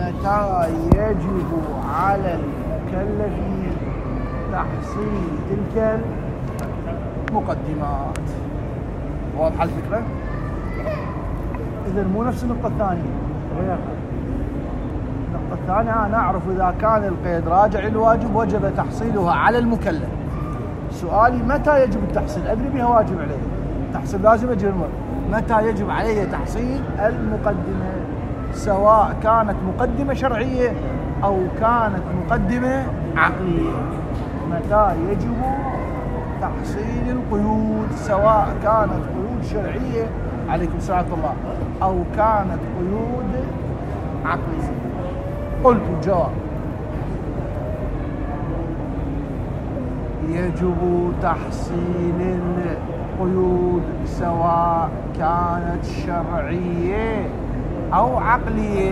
متى يجب على المكلف تحصيل تلك المقدمات؟ واضحة الفكرة؟ إذا مو نفس النقطة الثانية، النقطة الثانية نعرف إذا كان القيد راجع للواجب وجب تحصيلها على المكلف. سؤالي متى يجب التحصيل؟ أدري بها واجب عليه تحصيل، لازم أجي متى يجب عليه تحصيل المقدمة، سواء كانت مقدمة شرعية أو كانت مقدمة عقلية. متى يجب تحصيل القيود، سواء كانت قيود شرعية عليكم السلام الله أو كانت قيود عقلية. قلت الجواب يجب تحصيل القيود سواء كانت شرعية أو عقلية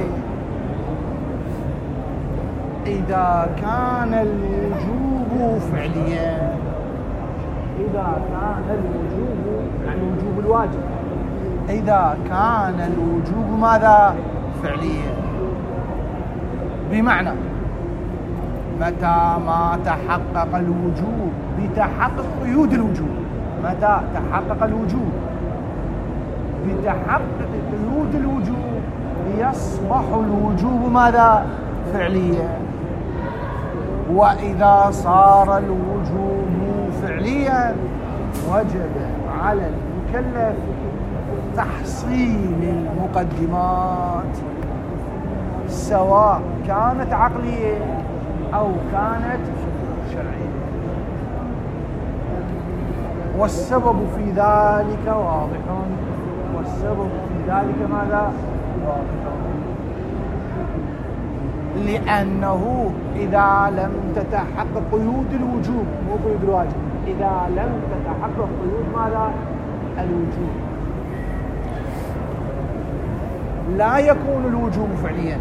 إذا كان الوجوب فعليا. إذا كان الوجوب يعني وجوب الواجب، إذا كان الوجوب ماذا؟ فعليا. بمعنى متى ما تحقق الوجوب بتحقق قيود الوجوب، متى تحقق الوجوب بتحقق قيود الوجوب يصبح الوجوب ماذا؟ فعليا. وإذا صار الوجوب فعليا وجب على المكلف تحصيل المقدمات سواء كانت عقلية أو كانت شرعية. والسبب في ذلك واضح، والسبب في ذلك ماذا؟ واضح. لأنه إذا لم تتحقق قيود الوجوب، مو قيود الواجب، إذا لم تتحقق قيود ماذا؟ الوجوب، لا يكون الوجوب فعليا.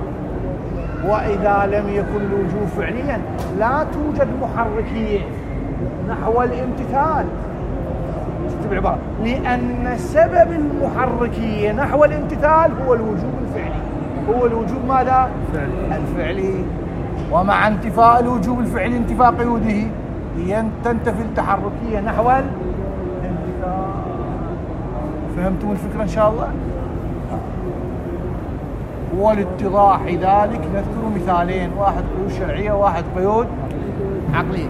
وإذا لم يكن الوجوب فعليا لا توجد محركية نحو الامتثال. بعبارة لأن سبب المحركية نحو الامتثال هو الوجوب الفعلي، هو الوجوب ماذا؟ الفعلي. ومع انتفاء الوجوب الفعلي انتفاء قيوده تنتفي التحركية نحو الامتثال. فهمتم الفكرة إن شاء الله؟ ولاتضاح ذلك نذكر مثالين، واحد قيود شرعية وواحد قيود عقلية.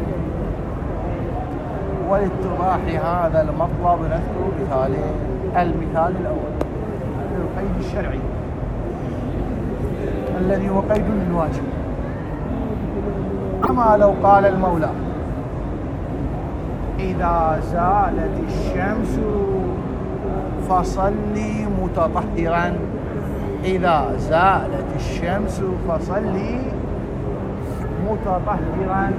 ولاتضاح هذا المطلب نذكر مثالين. المثال الأول القيد الشرعي الذي هو قيد للواجب، كما لو قال المولى إذا زالت الشمس فصلي متطهرا، إذا زالت الشمس فصلي متطهرا.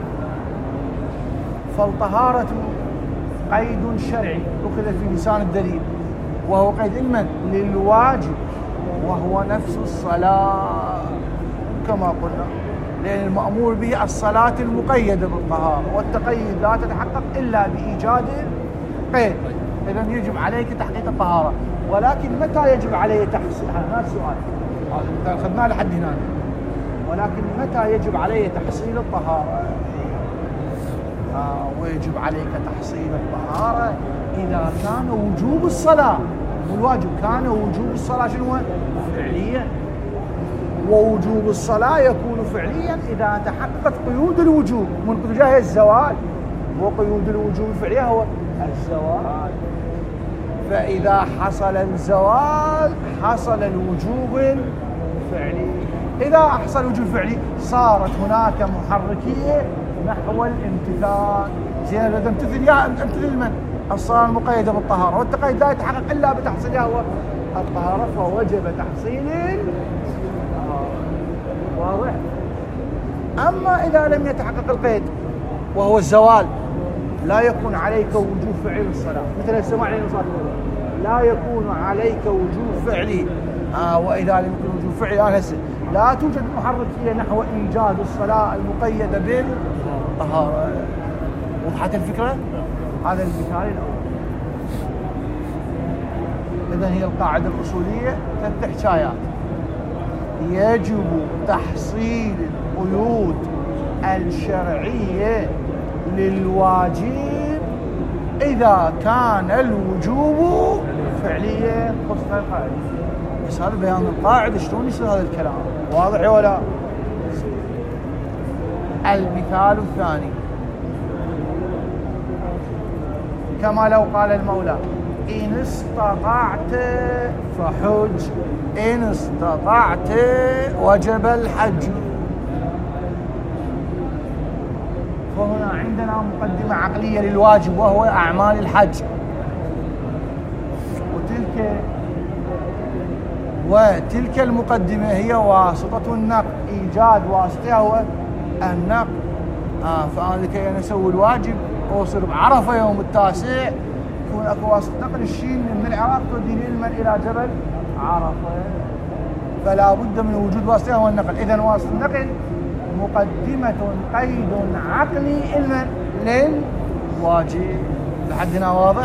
فالطهارة قيد شرعي أخذ في لسان الدليل، وهو قيد لمن؟ للواجب، وهو نفس الصلاة كما قلنا، لأن المأمور به الصلاة المقيدة بالطهارة، والتقيد لا تتحقق إلا بإيجاد قيد. إذن يجب عليك تحقيق الطهارة، ولكن متى يجب عليه تحصيل؟ هذا السؤال، هذا أخذناه لحد هنا. ولكن متى يجب عليه تحصيل الطهارة؟ ويجب عليك تحصيل الطهارة إذا كان وجوب الصلاة، مو الواجب، كان وجوب الصلاة شنو؟ فعليا. ووجوب الصلاة يكون فعليا إذا تحققت قيود الوجوب، من قيود هي الزوال، وقيود الوجوب الفعلية هو الزوال. فإذا حصل الزوال حصل الوجوب الفعلي. إذا حصل الوجوب الفعلي صارت هناك محركية نحو الامتثال. زين إذا امتثل يا امتثل من؟ الصلاة المقيدة بالطهارة، والتقيد لا يتحقق إلا بتحصيلها هو الطهارة، فوجب تحصيل الطهارة. واضح؟ أما إذا لم يتحقق القيد وهو الزوال لا يكون عليك وجوب فعلي للصلاة، مثل السماع للصلاة لا يكون عليك وجوب فعلي. وإذا لم يكن وجوب فعلي هسه لا توجد محركية نحو إيجاد الصلاة المقيدة بالطهارة. وضحت الفكرة؟ هذا المثال الأول. إذن هي القاعدة الأصولية 3 حكايات. يجب تحصيل القيود الشرعية للواجب إذا كان الوجوب فعليا. خصوصا القاعدة، بس هذا بيان القاعدة شلون يصير هذا الكلام؟ واضح ولا؟ المثال الثاني كما لو قال المولى إن استطعت فحج، إن استطعت وجب الحج. فهنا عندنا مقدمة عقلية للواجب وهو أعمال الحج، وتلك المقدمة هي واسطة النقل، إيجاد واسطة هو النقل. فأنا لكي أنا أسوي الواجب أوصل بعرفة يوم التاسع يكون أكو واسطة نقل الشين من العراق توديني إلى جبل عرفة، فلا بد من وجود واسطة هو النقل. إذن واسطة النقل مقدمة قيد عقلي للواجب. لحد هنا واضح؟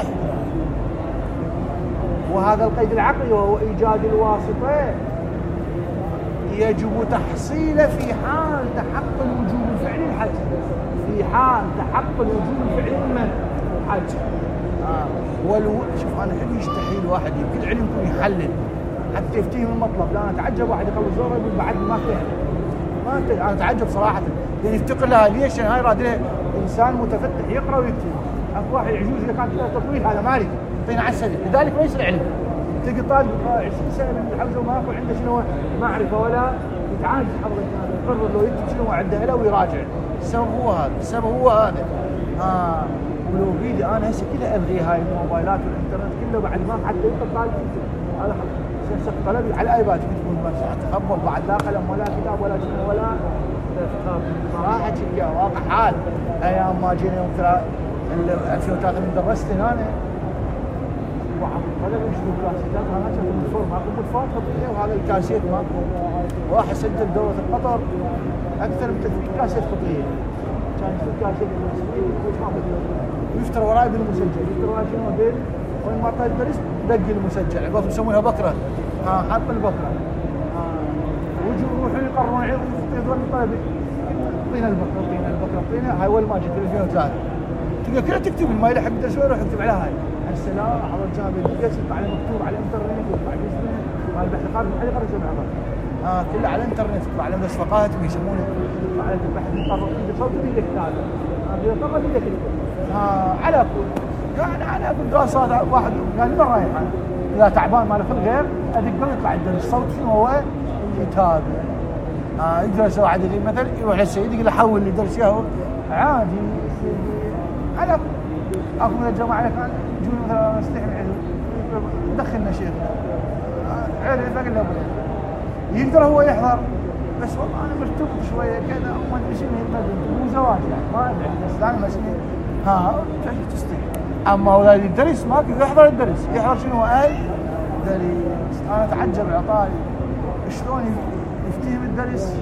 وهذا القيد العقلي وهو إيجاد الواسطة يجب تحصيله في حال تحقق الوجوب الفعلي الحج، في حال تحقق الوجوب الفعلي الحج. شوف أنا أحب يستحيل واحد يمكن علم يكون يحلل حتى يفتهم المطلب. لا أنا أتعجب واحد يخلص زوره يقول بعد ما فهم. أنا أتعجب صراحة، يعني يفتقر لها ليش؟ يعني هاي رادله إنسان متفتح يقرأ ويكتب. أكو واحد يعجوز إذا كان له تطويل هذا مالك يعطينا على السنة، لذلك ما يصير علم. تلقى طالب 20 سنة من الحفظ وما يكون عنده شنو معرفة ولا يتعاجز حفظ يقرر لو يكتب شنو عنده له ويراجع. السبب هو هذا. ولو بيدي انا هسه كذا الغي هاي الموبايلات والانترنت كله بعد ما حتى يبقى طالب هذا سياسه طلبي على الايباد تكون بس تخبط بعد لا قلم ولا كتاب ولا شنو ولا صراحه شيء واقع حال. ايام ما جينا يوم 2003 من درست هنا واحد طلب يشوف كاسيتات انا شفت المدفور ماكو مدفات خطيه وهذا الكاسيت ماكو. واحد سجل دوره القطر اكثر من 300 كاسيت خطيه. كان يشوف كاسيت ويفتر وراي بالمسجل، يفتر وراي شنو بين وين ما طلع الدرس دق المسجل عقب يسمونها بكره. حط البكره. ويجوا يروحون يقررون يدورون الطلبه اعطينا البكره هاي اول ما جت 2003 تلقى كلها تكتب ما يلحق الدرس ويروح يكتب على هاي السلام على الجامعه القدس يطلع عليه مكتوب على الانترنت يطلع جسمه مال البحث الخارجي محل يقرا شنو هذا كله على الانترنت يطلع على مدرسه فقاهه يسمونه يطلع على البحث المقرر صوت بيدك هذا هذا قرر بيدك على كل يعني على كل دراسات واحد قال لي رايح اذا تعبان ما له خلق غير ادق يطلع الدرس الصوت شنو هو كتاب يدرس واحد مثلا يروح للسيد يقول له حول لي درس اياه عادي على اكو من الجماعه كان يجون مثلا نستحي دخلنا شيخ عرف اقول له يقدر هو يحضر بس والله انا مرتبط شويه كذا وما ادري شنو مو زواج يعني ما ادري بس انا مسكين تستحي. اما اولاد الدرس ما يحضر الدرس يحضر شنو اي درس. انا اتعجب عطاري شلون يفتهم الدرس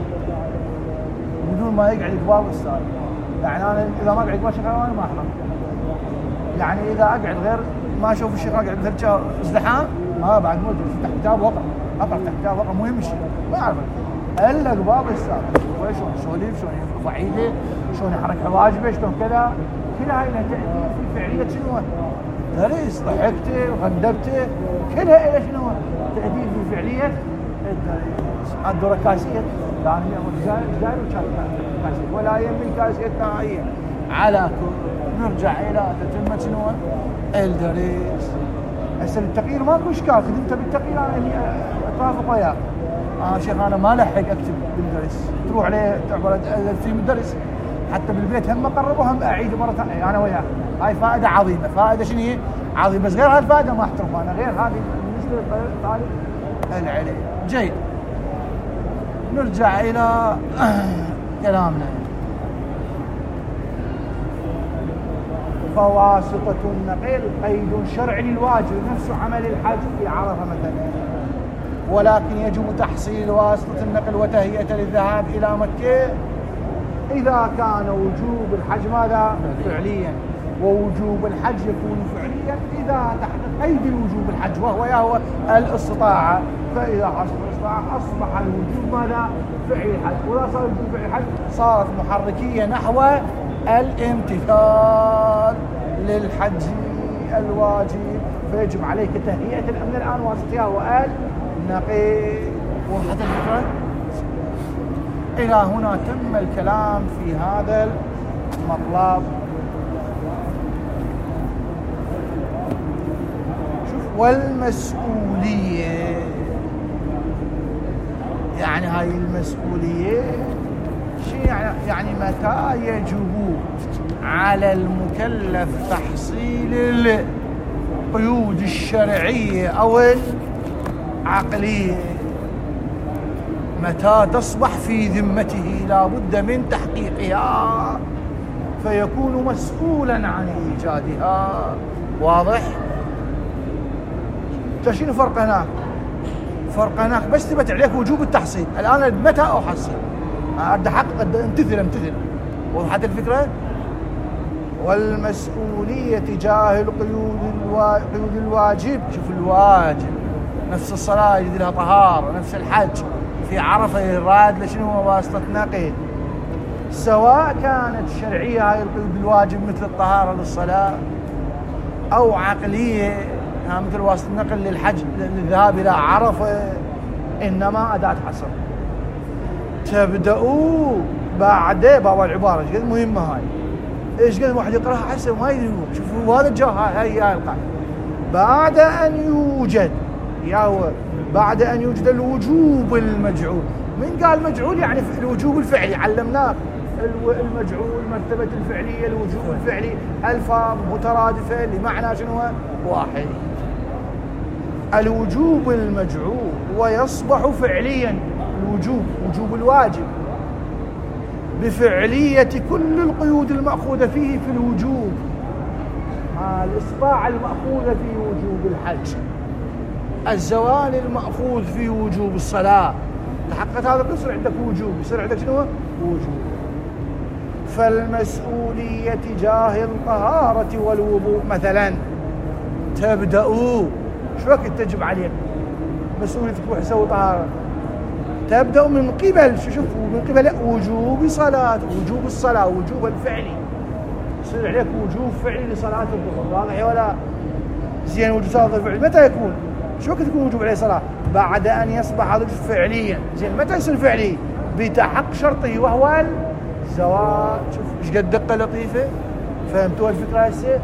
بدون ما يقعد يقبال الاستاذ. يعني انا اذا ما اقعد يقبال شيخ انا ما احضر. يعني اذا اقعد غير ما اشوف الشيخ اقعد مثل ازدحام ما بعد موجود افتح كتاب واقرا افتح كتاب واقرا مهم الشيء ما اعرف الا قبال الاستاذ شلون يسولف شلون يرفع ايده شلون يحرك حواجبه شلون كذا كلها هاي تأتي في فعليه شنو درس ضحكته وغندبته كلها الى شنو تأتي في فعليه الدرس. الدوره كاسيه لا جزائر كاسيه ولا يمي كاسيه نهائيا على كل نرجع الى تتمه شنو الدرس. هسه التقرير ماكو اشكال خدمت بالتقرير انا اتوافق وياك. شيخ انا ما لحق اكتب بالدرس تروح عليه تعبر في الدرس حتى بالبيت هم اقرب وهم اعيد مره ثانيه انا وياك. هاي فائده عظيمه فائده شنو هي عظيمه بس غير هاي الفائده ما احترمها انا غير هذه بالنسبه للطالب العلم. جيد نرجع الى كلامنا. فواسطة النقل قيد شرعي للواجب نفس عمل الحج في عرفة مثلا ولكن يجب تحصيل واسطة النقل وتهيئة للذهاب إلى مكة إذا كان وجوب الحج ماذا فعليا ووجوب الحج يكون فعليا إذا تحقق قيد الوجوب الحج وهو الاستطاعة، فإذا حصل الاستطاعة أصبح الوجوب ماذا؟ فعل الحج، وإذا صار الوجوب فعل الحج صارت محركية نحو الامتثال للحج الواجب، فيجب عليك تهيئة الأمن الآن واسطها والنقي. وضحت الفكرة؟ إلى هنا تم الكلام في هذا المطلب. شوف، والمسؤولية، يعني هاي المسؤولية شيء يعني متى يجب على المكلف تحصيل القيود الشرعية أو العقلية، متى تصبح في ذمته لا بد من تحقيقها فيكون مسؤولا عن إيجادها. واضح؟ شنو فرق هناك؟ فرق هناك بس ثبت عليك وجوب التحصيل، الآن متى أحصل؟ أدى حق امتثل. وضحت الفكرة؟ والمسؤولية تجاه قيود الواجب. شوف، الواجب نفس الصلاة يجد لها طهارة، نفس الحج في عرفة الراد لشنو واسطة نقل، سواء كانت شرعية هاي القيود الواجب مثل الطهارة للصلاة أو عقلية مثل واسطة النقل للحج للذهاب إلى عرفة، إنما أداة حصر. تبدأوا بعد بابا العبارة ايش قد مهمة هاي، ايش قد واحد يقراها حسب ما يدري. شوفوا هذا الجو، هاي القاعدة بعد أن يوجد بعد أن يوجد الوجوب المجعول. من قال مجعول؟ يعني الوجوب الفعلي، علمناه المجعول مرتبة الفعلية، الوجوب الفعلي ألفاظ مترادفة لمعنى شنو واحد. الوجوب المجعول ويصبح فعليا وجوب الواجب بفعلية كل القيود المأخوذة فيه في الوجوب، الإسطاعة المأخوذة في وجوب الحج، الزوال المأخوذ في وجوب الصلاة. تحققت هذا يصير عندك وجوب، يصير عندك شنو؟ وجوب. فالمسؤولية تجاه الطهارة والوضوء مثلا تبدأوا شو وقت تجب عليك مسؤوليتك تروح تسوي طهارة؟ تبدأ من قبل شوف، من قبل وجوب الصلاة وجوب الفعلي، يصير عليك وجوب فعلي لصلاة الظهر. واضح ولا؟ زين، وجوب صلاة الفعل متى يكون؟ شو وقت يكون وجوب عليه صلاة؟ بعد أن يصبح هذا فعليا. زين، متى يصير فعلي؟ بتحقق شرطه وهو الزواج. شوف ايش قد دقة لطيفة، فهمتوا الفكرة هسه؟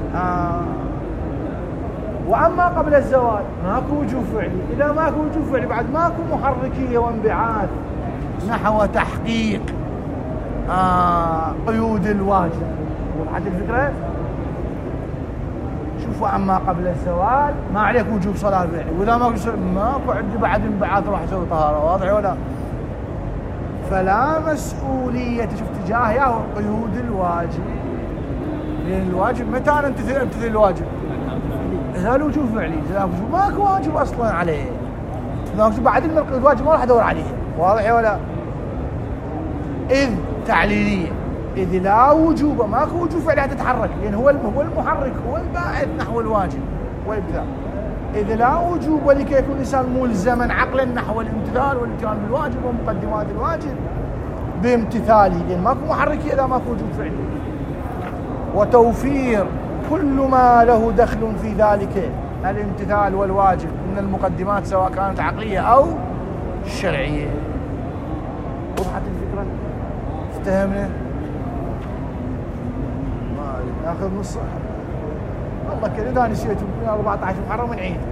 وأما قبل الزواج ماكو وجوب فعلي. إذا ماكو وجوب فعلي بعد ماكو محركية وانبعاث نحو تحقيق قيود الواجب. وضحت الفكرة؟ شوفوا، أما قبل الزواج ما عليك وجوب صلاة فعلي، وإذا ماكو عندي بعد انبعاث راح أسوي طهارة. واضح ولا؟ فلا مسؤولية شوف تجاه قيود الواجب، لأن الواجب متى أنا امتثل الواجب؟ إذا الوجوب فعلي، إذا ماكو واجب أصلا عليه، إذا بعد الواجب ما راح أدور عليه. واضح ولا؟ إذ تعليلية، إذ لا وجوب، ماكو وجوب فعلي تتحرك، لأن هو المحرك، هو الباعث نحو الواجب والامتثال. إذ لا وجوب ولكي يكون الإنسان ملزما عقلا نحو الامتثال والاتيان بالواجب ومقدمات الواجب بامتثاله، لأن ماكو محركية إذا ماكو وجوب فعلي. وتوفير كل ما له دخل في ذلك الامتثال والواجب من المقدمات سواء كانت عقلية أو شرعية. وضحت الفكرة؟ افتهمنا؟ ناخذ نص والله كذا، إذا نسيت 14 محرم من عيد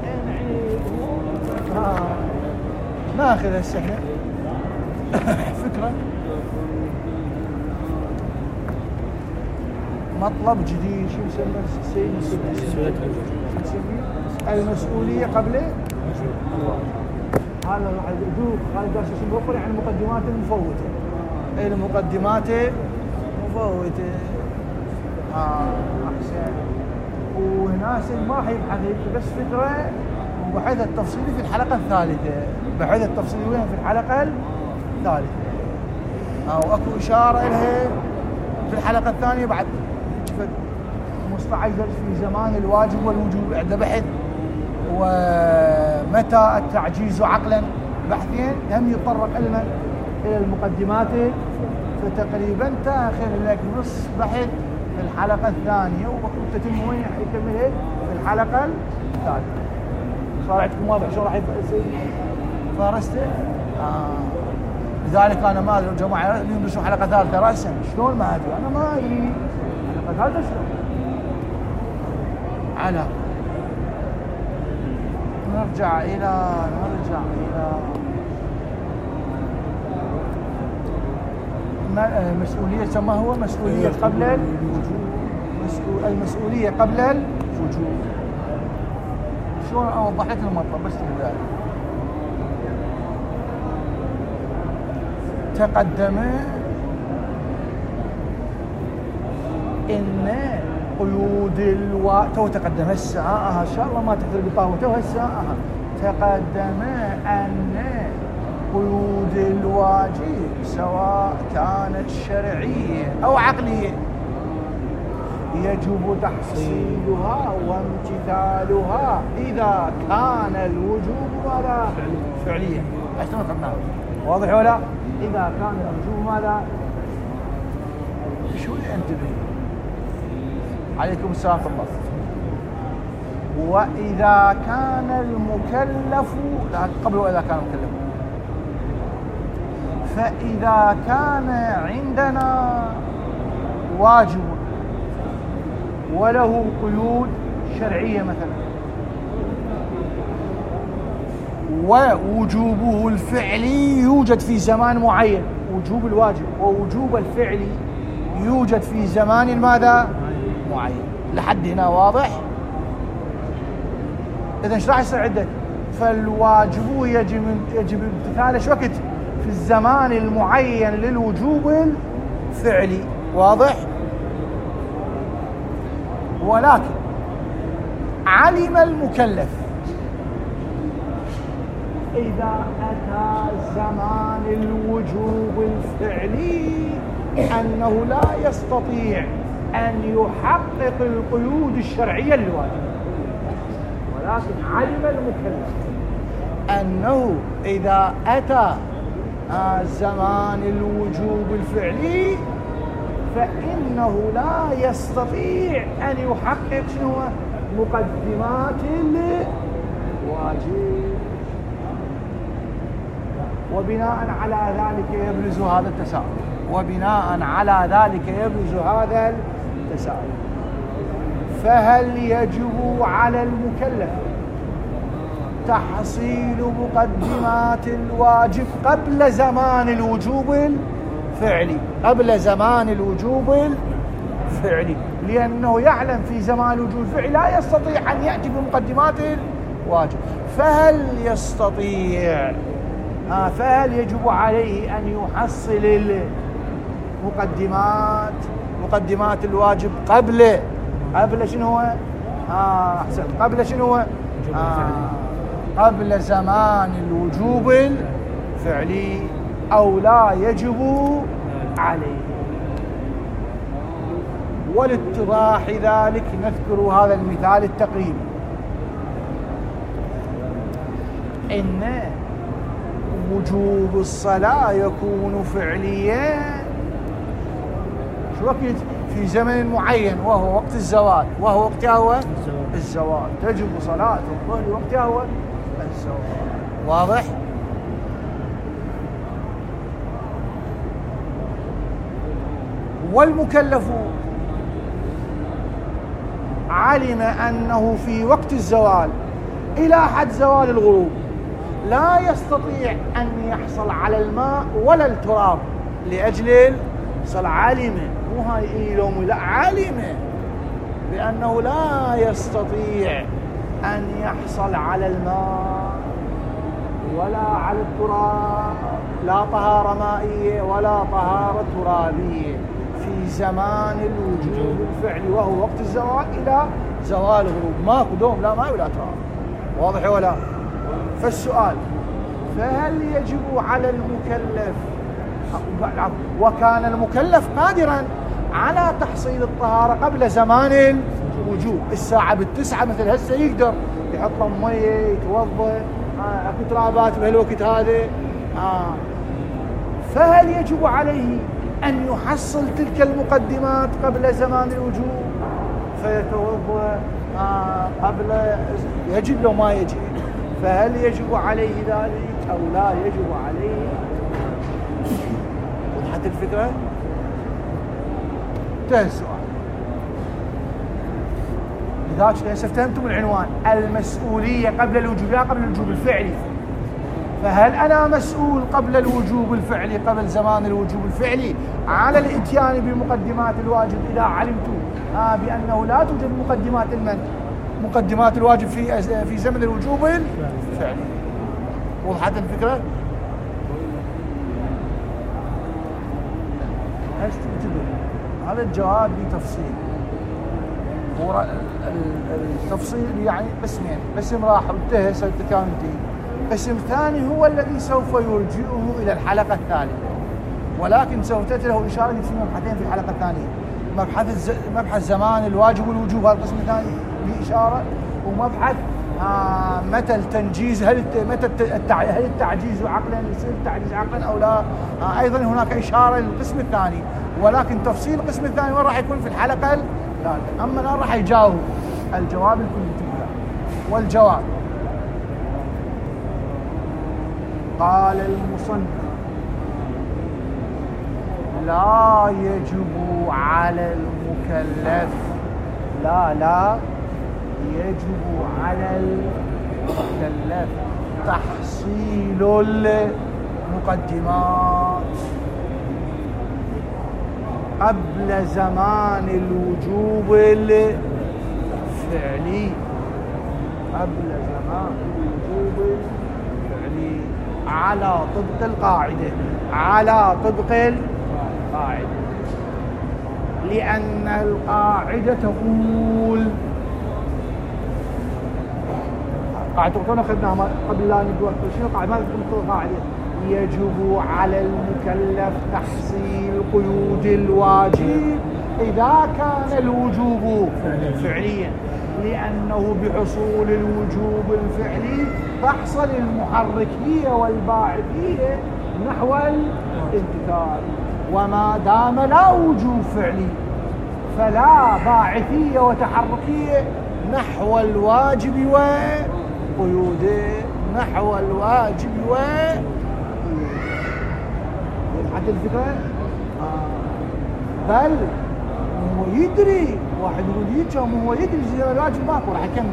ناخذ هسه احنا فكرة مطلب جديد. شو يسمى المسؤولية قبل هذا راح يدوق هذا درس اسمه يعني المقدمات المفوتة. المقدمات مفوتة احسن. وناس ما راح يبحث بس فكرة وبحث التفصيلي في الحلقة الثالثة. بحث التفصيلي وين؟ في الحلقة الثالثة، أو أكو إشارة لها في الحلقة الثانية بعد 15 في زمان الواجب والوجوب عند بحث. ومتى التعجيز عقلا بحثين هم يتطرق علما إلى المقدمات، فتقريبا تاخر لك نص بحث في الحلقة الثانية وتتم وين يكمل في الحلقة الثالثة. صار عندكم واضح شو راح يصير؟ فارسته؟ لذلك انا ما ادري الجماعه يدرسوا حلقه ثالثه راسا شلون ما ادري، انا ما ادري حلقه ثالثه شلون. على نرجع الى مسؤوليه ما هو مسؤوليه قبل الوجوب، المسؤوليه قبل الوجوب. شلون اوضح لك المطلب بس لذلك. تقدم إن قيود تو تقدم الساعة إن شاء الله ما تحضر بطاوته الساعة. تقدم أن قيود الواجب سواء كانت شرعية أو عقلية يجب تحصيلها وامتثالها إذا كان الوجوب ماذا؟ فعليا. أشتغل قلنا واضح ولا؟ إذا كان الوجوب ماذا؟ شوي انتبه. عليكم السلام الله. وإذا كان المكلف، لا قبل وإذا كان المكلف، فإذا كان عندنا واجب وله قيود شرعية مثلا ووجوبه الفعلي يوجد في زمان معين، وجوب الواجب ووجوب الفعلي يوجد في زمان ماذا؟ معين. لحد هنا واضح؟ إذا ايش راح يصير عندك؟ فالواجب يجب امتثاله ايش وقت؟ في الزمان المعين للوجوب الفعلي. واضح؟ ولكن علم المكلف إذا أتى زمان الوجوب الفعلي أنه لا يستطيع أن يحقق القيود الشرعية للواجب، ولكن علم المكلف أنه إذا أتى زمان الوجوب الفعلي فإنه لا يستطيع أن يحقق شنو مقدمات الواجب، وبناء على ذلك يبرز هذا التساؤل. وبناء على ذلك يبرز هذا التساؤل. فهل يجب على المكلف تحصيل مقدمات الواجب قبل زمان الوجوب الفعلي؟ قبل زمان الوجوب الفعلي، لأنه يعلم في زمان الوجوب الفعلي لا يستطيع أن يأتي بمقدمات الواجب. فهل يستطيع فهل يجب عليه أن يحصل مقدمات الواجب قبل شنو؟ أحسن، قبل شنو؟ قبل زمان الوجوب الفعلي، أو لا يجب عليه. ولاتضاح ذلك نذكر هذا المثال التقريبي. إن وجوب الصلاة يكون فعليا شو وقت؟ في زمن معين وهو وقت الزوال، وهو وقتها هو الزوال. تجب صلاة الظهر وقتها هو الزوال. واضح؟ والمكلف علم أنه في وقت الزوال إلى حد زوال الغروب لا يستطيع أن يحصل على الماء ولا التراب لأجل الصلاة. علم، مو هاي إيلوم، لا، علم بأنه لا يستطيع أن يحصل على الماء ولا على التراب، لا طهارة مائية ولا طهارة ترابية في زمان الوجوب الفعلي وهو وقت الزوال إلى زوال الغروب. ماكو دوم، لا ماء ولا تراب. واضح ولا؟ فالسؤال: فهل يجب على المكلف، وكان المكلف قادرا على تحصيل الطهارة قبل زمان وجوب الساعة 9 مثل هسه يقدر يحط مية يتوضأ اكو ترابات بهالوقت هذا فهل يجب عليه أن يحصل تلك المقدمات قبل زمان الوجوب فيتوضأ قبل يجب لو ما يجب؟ فهل يجب عليه ذلك أو لا يجب عليه؟ وضحت الفكرة؟ انتهى السؤال. لذلك هسه فهمتم العنوان، المسؤولية قبل الوجوب لا قبل الوجوب الفعلي. فهل أنا مسؤول قبل الوجوب الفعلي قبل زمان الوجوب الفعلي على الإتيان بمقدمات الواجب إذا علمت بأنه لا توجد مقدمات الواجب في زمن الوجوب الفعلي. وضحت الفكرة؟ هذا الجواب بتفصيل. التفصيل يعني قسمين، قسم راح انتهى كان انتهي، قسم ثاني هو الذي سوف يرجئه إلى الحلقة الثالثة، ولكن سوف تأتي له إشارة في مبحثين في الحلقة الثانية، مبحث زمان الواجب والوجوب هذا القسم الثاني بإشارة، ومبحث متى التنجيز هل التعجيز عقلا يصير التعجيز عقلا أو لا. أيضا هناك إشارة للقسم الثاني، ولكن تفصيل القسم الثاني وين راح يكون في الحلقة الثالثة. أما الآن راح يجاوب الجواب الكلي. والجواب قال المصنف لا يجب على المكلف لا يجب على المكلف تحصيل المقدمات قبل زمان الوجوب الفعلي على طبق القاعدة لأن القاعدة تقول قاعدة أخذناها قبل لا نقول شنو القاعدة؟ ماذا تقول القاعدة؟ يجب على المكلف تحصيل قيود الواجب إذا كان الوجوب فعليا، لأنه بحصول الوجوب الفعلي تحصل المحركية والباعثية نحو الامتثال، وما دام لا وجوب فعلي فلا باعثية وتحركية نحو الواجب وقيوده حتى الفكرة بل هو يدري، واحد يقول هو يدري زي الواجب ماكو راح يكمل.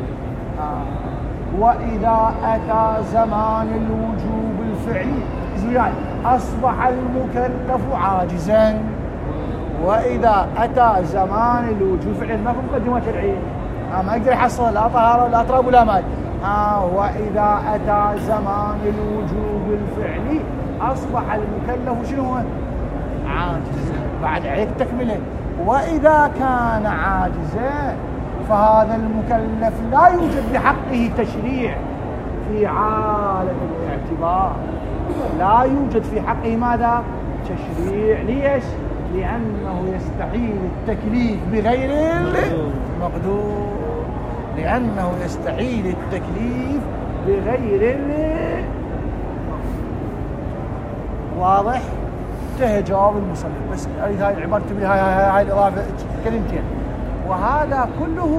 وإذا أتى زمان الوجوب الفعلي زيادة أصبح المكلف عاجزا. وإذا أتى زمان الوجوب الفعلي ماكو مقدمات شرعية، ما يقدر يحصل لا طهارة ولا تراب ولا ماء. وإذا أتى زمان الوجوب الفعلي أصبح المكلف شنو هو؟ عاجزا. بعد عليك تكمله. وإذا كان عاجزا فهذا المكلف لا يوجد بحقه تشريع في عالم الاعتبار، لا يوجد في حقه ماذا؟ تشريع. ليش؟ لأنه يستحيل التكليف بغير المقدور. واضح؟ انتهى جواب المصنف. بس هاي العبارة تبي هاي الإضافة كلمتين. وهذا كله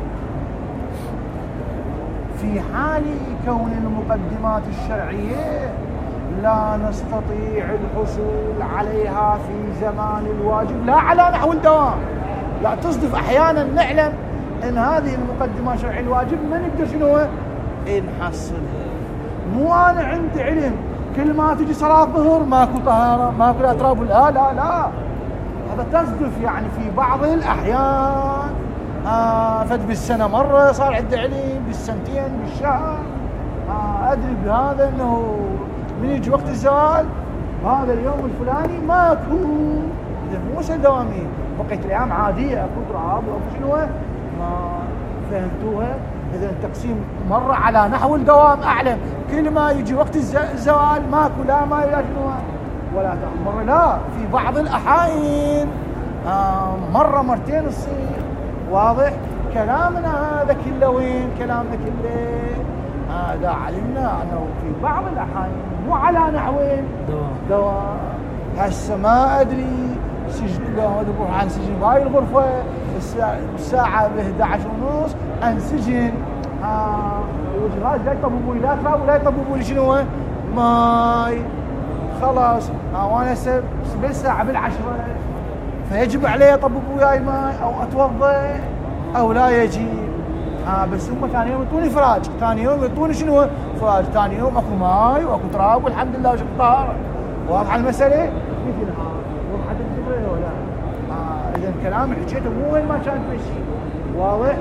في حال كون المقدمات الشرعية لا نستطيع الحصول عليها في زمان الواجب لا على نحو الدوام. لا تصدف أحيانا نعلم إن هذه المقدمات الشرعية الواجب ما نقدر شنو نحصلها. مو أنا عندي علم كل ما تجي صلاة ظهر ماكو طهارة ماكو أتراب، لا هذا تصدف يعني في بعض الأحيان. فد بالسنة مرة صار عندي علم، بالسنتين بالشهر أدري بهذا أنه من يجي وقت الزوال هذا اليوم الفلاني ماكو. إذا مو دوامية، بقيت الأيام عادية أكو تراب أو شنو ما فهمتوها. إذا التقسيم مرة على نحو الدوام أعلم، كل ما يجي وقت الزوال ماكو لا ما شنو ولا مرة لا. في بعض الأحايين مرة مرتين تصير، واضح؟ كلامنا هذا كله وين؟ كلامنا كله هذا علمنا أنه في بعض الأحيان مو على نحوين دواء. هسه ما أدري سجن بروح عن سجن بهاي الغرفة الساعة ب11:30 انسجن. وجهاز لا يطببوا لا تراب ولا يطببوا لي شنو ماي خلاص. وانا بالساعة بالعشرة فيجب علي يطببوا وياي ماي او اتوضا او لا يجي. بس هم ثاني يوم يعطوني فراج، ثاني يوم يعطوني شنو فراج، ثاني يوم اكو ماي واكو تراب والحمد لله وشكر طهارة. واضحة المسألة؟ مثل هذا وضحت الفكرة ولا؟ اذا الكلام اللي حكيته مو وين ما كان ماشي. واضح؟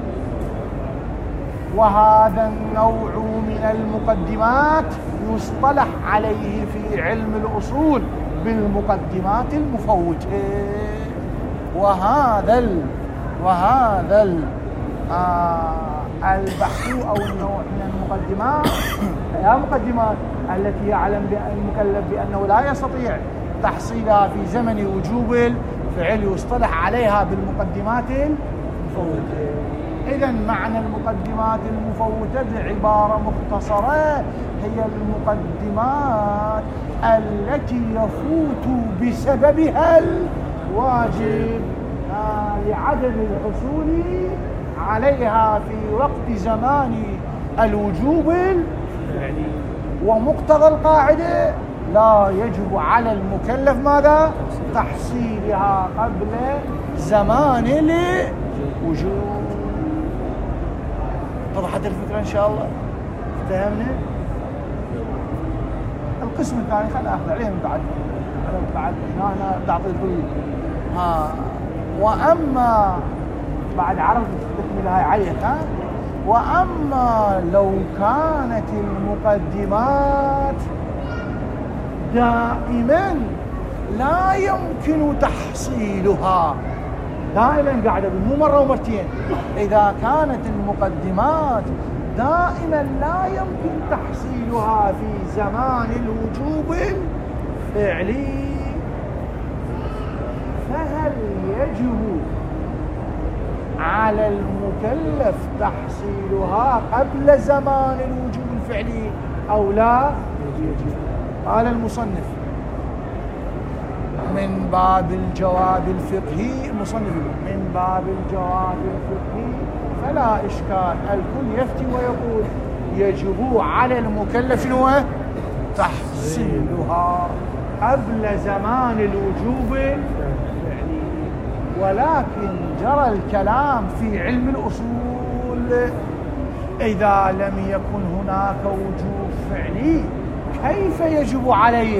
وهذا النوع من المقدمات يصطلح عليه في علم الأصول بالمقدمات المفوتة. وهذا البحث أو النوع من المقدمات هي مقدمات التي يعلم المكلف بأنه لا يستطيع تحصيلها في زمن وجوب الفعل يصطلح عليها بالمقدمات المفوتة. إذا معنى المقدمات المفوتة بعبارة مختصرة هي المقدمات التي يفوت بسببها الواجب لعدم الحصول عليها في وقت زمان الوجوب الفعلي. ومقتضى القاعدة لا يجب على المكلف ماذا؟ تحصيلها قبل زمان الوجوب. وضحت الفكرة إن شاء الله؟ افتهمنا؟ القسم الثاني خلينا ناخذ عليه من بعد هنا تعطي طويل. وأما بعد عرض تكمل هاي عليها. وأما لو كانت المقدمات دائما لا يمكن تحصيلها، دائما قاعدة مو مرة ومرتين، إذا كانت المقدمات دائما لا يمكن تحصيلها في زمان الوجوب الفعلي، فهل يجب على المكلف تحصيلها قبل زمان الوجوب الفعلي أو لا يجب؟ قال المصنف من باب الجواب الفقهي، المصنف من باب الجواب الفقهي فلا إشكال، الكل يفتي ويقول يجب على المكلف شنو؟ تحصيلها قبل زمان الوجوب الفعلي. ولكن جرى الكلام في علم الأصول إذا لم يكن هناك وجوب فعلي كيف يجب عليه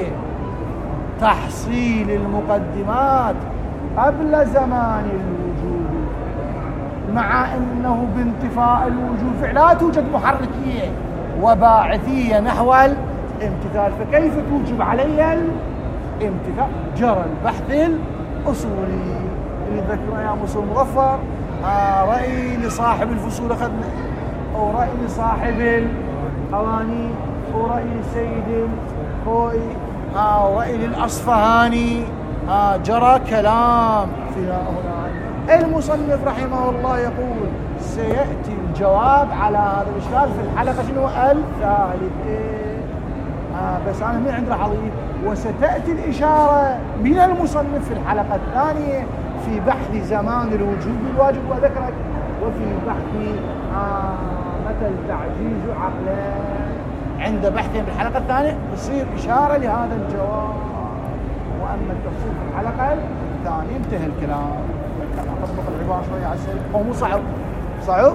تحصيل المقدمات قبل زمان الوجوب، مع أنه بانتفاء الوجوب لا توجد محركية وباعثية نحو الامتثال، فكيف توجب علي الامتثال؟ جرى البحث الأصولي اللي ذكره يا مصر مظفر، رأي لصاحب الفصول أخذنا، أو رأي لصاحب القوانين، ورأي السيد الخوئي، ورأي للأصفهاني. جرى كلام في هنا. المصنف رحمه الله يقول سيأتي الجواب على هذا الإشكال في الحلقة شنو الثالثة. بس أنا من عند راح أضيف وستأتي الإشارة من المصنف في الحلقة الثانية في بحث زمان الوجوب الواجب وذكرك، وفي بحث متى التعجيز عقلا. عند بحثهم بالحلقة الثانية تصير إشارة لهذا الجواب. وأما التفصيل في الحلقة الثانية انتهى الكلام. أطبق العبارة شوية على السريع، هو مو صعب.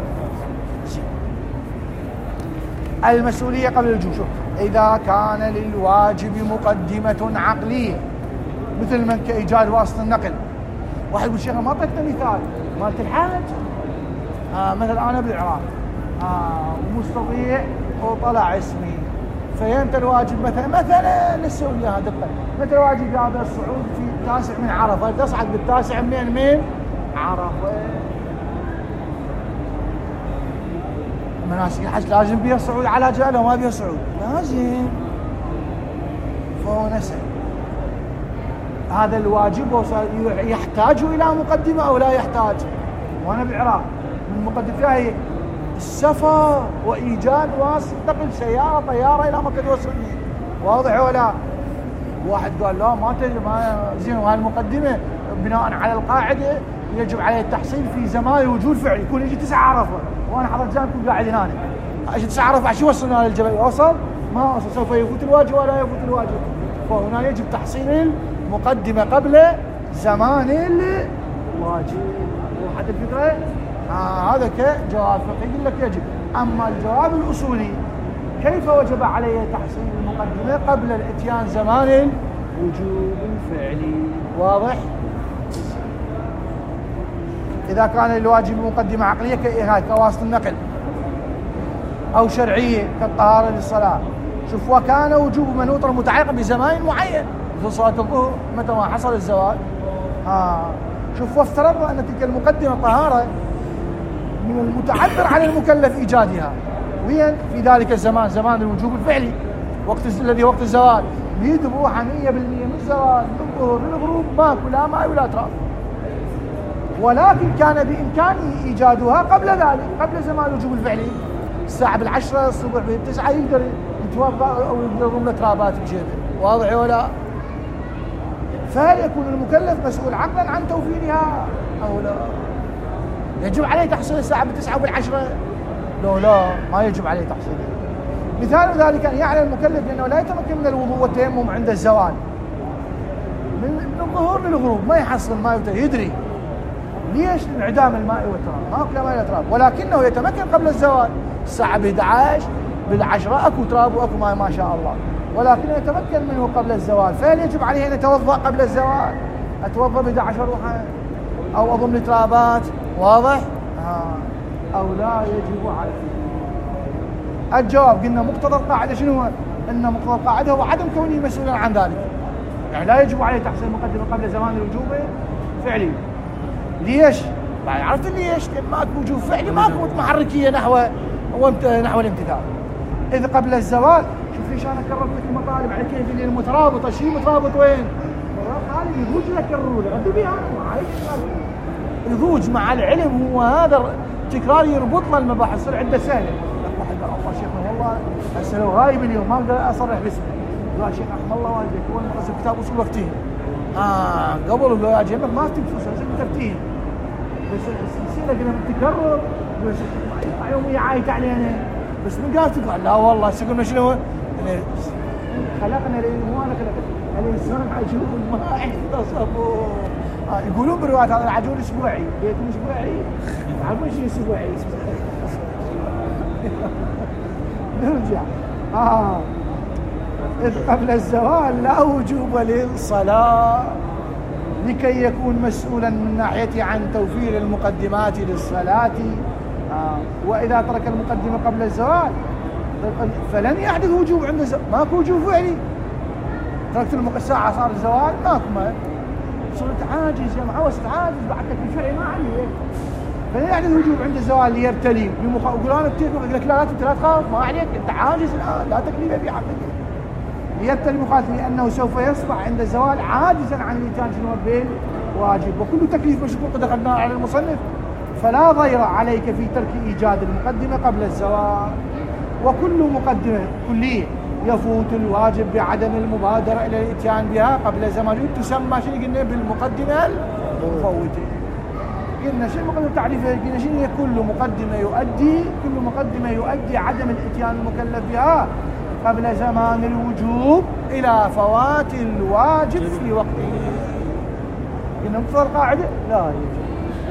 المسؤولية قبل الوجوب. شوف، إذا كان للواجب مقدمة عقلية مثل من كإيجاد واسطة النقل. واحد يقول شيخ ما أعطيتنا مثال مالت الحاج، مثلا أنا بالعراق مستطيع وطلع اسمي، فيمتى الواجب مثلا نسوي لها دقة، مثل واجب هذا الصعود في التاسع من عرفة، تصعد بالتاسع من عرفة. مناسك الحج لازم بيها صعود على جبل وما بيها صعود؟ لازم. فهو نسأل هذا الواجب يحتاج إلى مقدمة أو لا يحتاج؟ وانا بالعراق من مقدم فيها هي السفر وايجاد واسطه نقل سياره طياره الى مكان يوصلني. واضح ولا؟ واحد قال لا ما تدري ما زين، وهالمقدمه بناء على القاعده يجب عليه التحصيل في زمان وجود فعل، يكون يجي 9 عرفه وانا حضرت زانكم قاعد هنا اجي 9 عرفه عشان يوصلنا للجبل، وصل ما وصل سوف يفوت الواجب ولا يفوت الواجب. فهنا يجب تحصيل المقدمه قبل زمان الواجب. وحد الفكره؟ هذا كجواب فقهي يقول لك يجب. اما الجواب الاصولي كيف وجب علي تحصيل المقدمه قبل الاتيان زمان الوجوب الفعلي؟ واضح؟ إذا كان الواجب مقدمة عقلية كواسطة النقل أو شرعية كالطهارة للصلاة. شوف، وكان وجوب منوطا متعلقا بزمان معين مثل صلاة الظهر متى ما حصل الزوال. شوف، وافترضنا أن تلك المقدمة طهارة من المتعذر على المكلف إيجادها، وهي في ذلك الزمان زمان الوجوب الفعلي الذي وقت الزوال، بيد بروحها 100% من الزوال من الظهر للغروب ماكو لا ماء ولا تراب. ولكن كان بإمكانه إيجادها قبل ذلك، قبل زمان الوجوب الفعلي. الساعة 10 الصبح 9 يقدر يتوضأ أو يقدر له ترابات بجيبه. واضح ولا؟ فهل يكون المكلف مسؤول عقلا عن توفيرها أو لا؟ يجب عليه تحصيل الساعة 9 و10؟ لا ما يجب عليه تحصيلها. مثال ذلك أن يعلم المكلف بأنه لا يتمكن من الوضوء والتيمم عند الزوال من الظهر للغروب، ما يحصل ما يدري ليش؟ انعدام الماء والتراب، ماكو لا ماء ولا تراب، ولكنه يتمكن قبل الزوال الساعة 11 بالعشرة اكو تراب واكو ماء ما شاء الله، ولكنه يتمكن منه قبل الزوال. فهل يجب عليه ان يتوضأ قبل الزوال؟ اتوضأ ب 11 روحا او اضم لي ترابات؟ واضح؟ او لا يجب عليه. الجواب قلنا مقتضى القاعدة شنو هو؟ ان مقتضى القاعدة هو عدم كونه مسؤولا عن ذلك، يعني لا يجب عليه تحصيل المقدمة قبل زمان الوجوب فعلي. ليش؟ بعد عرفت ليش؟ ماكو وجوب فعلي، ماكو محركيه نحو الامتثال. اذا قبل الزوال، شوف ليش انا كررت لك المطالب على كيف اللي المترابطه، شيء مترابط وين؟ قال يضوج لك الرول ردوا بها معي. يضوج مع العلم هو هذا تكرار يربط له المباحث، يصير عنده سهله. واحد قال الله شيخنا والله هسه لو غايب اليوم ما اقدر اصرح باسمه. قال شيخ رحم الله والديك هو المقصد كتاب اصول وقتين. قبل قال جنبك ما تنفس لازم تفتيه. بس السلسله قلنا تكرر بس يطلع يوميا عايت علينا. بس من قال تقول لا والله هسه قلنا شنو؟ خلقنا مو انا خلقت الانسان عجول ما عنده صبر. يقولون بالروايات هذا العجول اسبوعي، بيتم اسبوعي، عارفون شنو اسبوعي؟ نرجع. إذ قبل الزوال لا وجوب للصلاة لكي يكون مسؤولا من ناحيته عن توفير المقدمات للصلاة. وإذا ترك المقدمة قبل الزوال فلن يحدث وجوب عند الزوال، ماكو وجوب فعلي. تركت الساعة صار الزوال ماكو، صرت عاجز يا معوس عاجز بعد تكليف فعلي ما عليك، فلن يحدث وجوب عند الزوال ليبتلي يقول انا يقول لك لا تخاف ما عليك انت عاجز الان لا تكليف في حقك. ليبتلي المخالف لانه سوف يصبح عند الزوال عاجزا عن الاتيان بالواجب، وكل تكليف مشروع قد اخذناه على المصنف فلا ضير عليك في ترك ايجاد المقدمه قبل الزوال. وكل مقدمه كليه يفوت الواجب بعدم المبادره الى الاتيان بها قبل زمان تسمى شنو قلنا بالمقدمه المفوته. قلنا شنو مقدمه تعريفها؟ قلنا شنو هي؟ كل مقدمه يؤدي عدم الاتيان المكلف بها قبل زمان الوجوب الى فوات الواجب في وقته. قلنا مقتضى القاعده لا يجوز.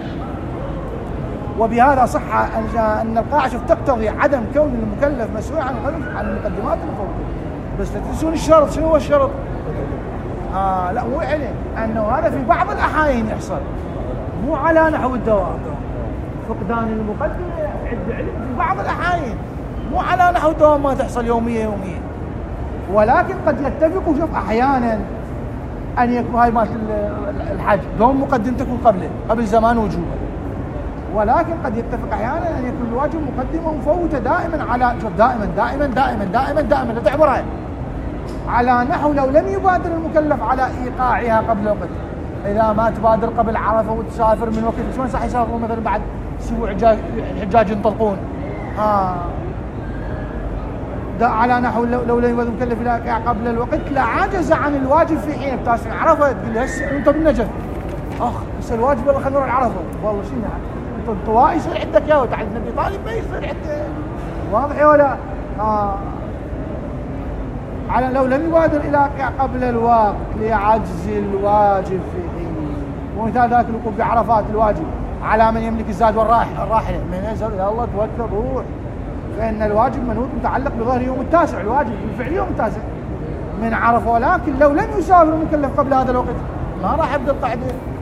وبهذا صح ان القاعده تقتضي عدم كون المكلف مسؤول عن المقدمات المفوته. بس لا تنسون الشرط، شنو هو الشرط؟ لا مو علم انه هذا في بعض الاحايين يحصل، مو على نحو الدوام. فقدان المقدمه عند علم في بعض الاحايين، مو على نحو الدوام ما تحصل يوميا، ولكن قد يتفق. وشوف احيانا ان يكون هاي مالت الحج دوم مقدم تكون قبل زمان وجوبه، ولكن قد يتفق احيانا ان يكون الواجب مقدمه مفوته دائما على دائما لا تعبرها على نحو لو لم يبادر المكلف على ايقاعها قبل وقت إذا ما تبادر قبل عرفة وتسافر من وقت، شلون صح يسافرون مثلا بعد أسبوع الحجاج ينطلقون؟ ده على نحو لو لم يكن مكلف إلى قبل الوقت لعجز عن الواجب في حين التاسع عرفة. تقول لي هسه أنت بالنجف بس الواجب والله خلينا نروح عرفة، والله شنو أنت الطوائي يصير عندك يا وتعال النبي طالب ما يصير عندك، واضح ولا؟ على لو لم يبادر إلى قبل الوقت لعجز الواجب في حين. ومثال ذلك الوقوف بعرفات الواجب على من يملك الزاد والراحلة من يزهر يا الله توكل روح، فإن الواجب منوط متعلق بظهر يوم التاسع، الواجب بالفعل يوم التاسع من عرفة. ولكن لو لم يسافر المكلف قبل هذا الوقت ما راح يبدأ القعدة،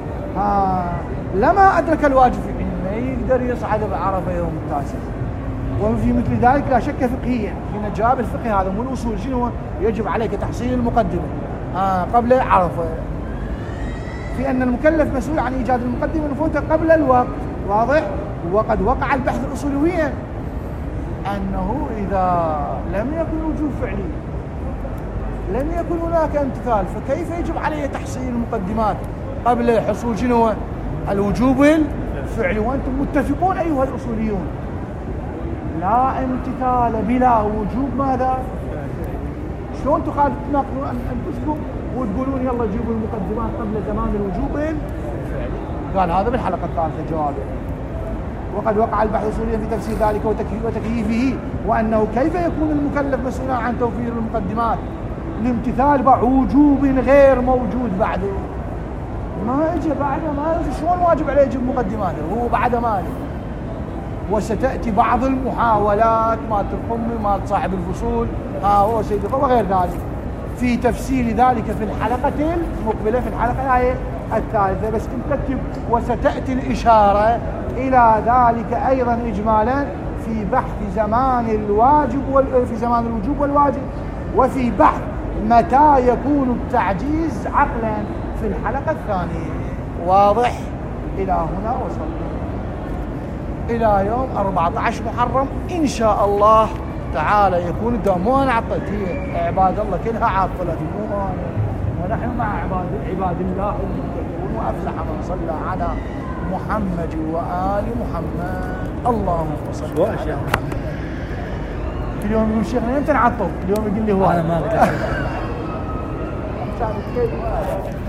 لما أدرك الواجب في حين ما يقدر يصعد بعرفة يوم التاسع. وفي مثل ذلك لا شك فقهيا حين جاء بالفقه هذا مو الأصول شنو يجب عليك تحصيل المقدمة قبل عرفة، في أن المكلف مسؤول عن إيجاد المقدمة نفوته قبل الوقت، واضح؟ وقد وقع البحث الأصوليا أنه إذا لم يكن وجوب فعلي لم يكن هناك امتثال، فكيف يجب عليه تحصيل المقدمات قبل حصول شنو الوجوب الفعلي؟ وأنتم متفقون أيها الأصوليون لا امتثال بلا وجوب ماذا؟ شلون تناقضون أنفسكم وتقولون يلا جيبوا المقدمات قبل زمان الوجوب الفعلي؟ قال هذا بالحلقة الثالثة جوابه. وقد وقع البحث أصوليا في تفسير ذلك وتكييفه، وأنه كيف يكون المكلف مسؤولا عن توفير المقدمات لامتثال وجوب غير موجود بعده؟ ما اجى بعده، ما شلون واجب عليه يجيب مقدماته هو بعده ماله؟ وستأتي بعض المحاولات مالت القمي مالت صاحب الفصول هو سيد وغير ذلك في تفسير ذلك في الحلقة المقبلة، في الحلقة الثالثة. بس تكتب وستأتي الإشارة إلى ذلك أيضا إجمالا في بحث زمان الواجب في زمان الوجوب والواجب، وفي بحث متى يكون التعجيز عقلا في الحلقة الثانية. واضح؟ إلى هنا وصلنا إلى يوم 14 محرم إن شاء الله تعالى يكون الدوام. مو أنا عطيت عباد الله كلها عاطلة، مو أنا، ونحن مع عباد الله المتقون. وأفلح من صلى على محمد وآل محمد. اللهم صل على محمد. كل يوم يقول شيخنا امتى نعطل؟ اليوم يقول لي هو أنا ما